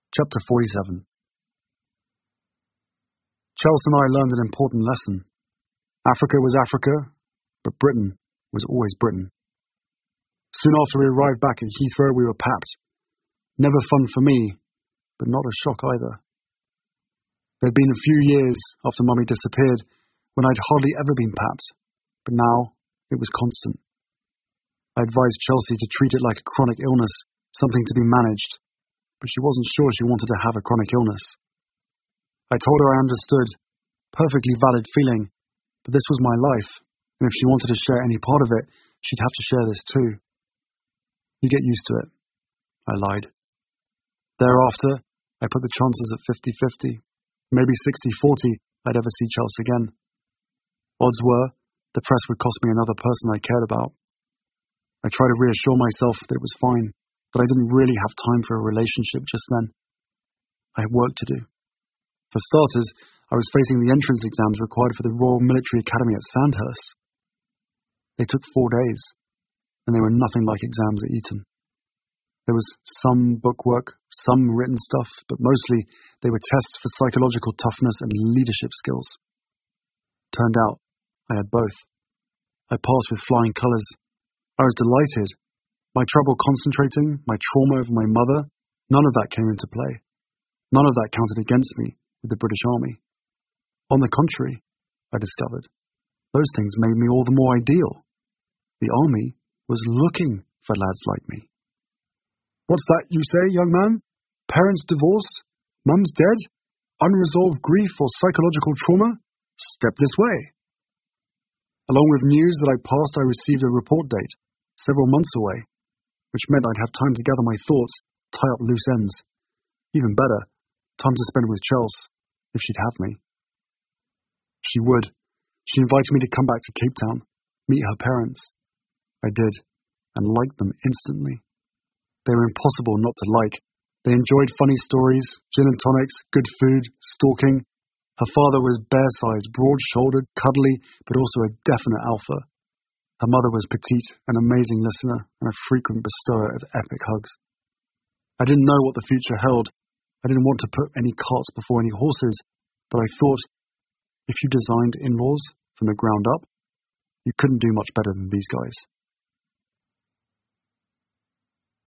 Chapter 47. Chelsea and I learned an important lesson. Africa was Africa, but Britain was always Britain. Soon after we arrived back at Heathrow, we were papped. Never fun for me, but not a shock either. There'd been a few years after Mummy disappeared when I'd hardly ever been papped, but now it was constant. I advised Chelsea to treat it like a chronic illness, something to be managed, but she wasn't sure she wanted to have a chronic illness. I told her I understood, perfectly valid feeling, but this was my life, and if she wanted to share any part of it, she'd have to share this too. You get used to it. I lied. Thereafter, I put the chances at 50-50, maybe 60-40 I'd ever see Chelsea again. Odds were, the press would cost me another person I cared about. I tried to reassure myself that it was fine, that I didn't really have time for a relationship just then. I had work to do. For starters, I was facing the entrance exams required for the Royal Military Academy at Sandhurst. They took 4 days, and they were nothing like exams at Eton. There was some bookwork, some written stuff, but mostly they were tests for psychological toughness and leadership skills. Turned out, I had both. I passed with flying colours. I was delighted. My trouble concentrating, my trauma over my mother, none of that came into play. None of that counted against me with the British Army. On the contrary, I discovered, those things made me all the more ideal. The Army was looking for lads like me. "What's that you say, young man? Parents divorced? Mum's dead? Unresolved grief or psychological trauma? Step this way." Along with news that I passed, I received a report date, several months away, which meant I'd have time to gather my thoughts, tie up loose ends. Even better, time to spend with Chelsea, if she'd have me. She would. She invited me to come back to Cape Town, meet her parents. I did, and liked them instantly. They were impossible not to like. They enjoyed funny stories, gin and tonics, good food, stalking. Her father was bear-sized, broad-shouldered, cuddly, but also a definite alpha. Her mother was petite, an amazing listener, and a frequent bestower of epic hugs. I didn't know what the future held. I didn't want to put any carts before any horses, but I thought, if you designed in-laws from the ground up, you couldn't do much better than these guys.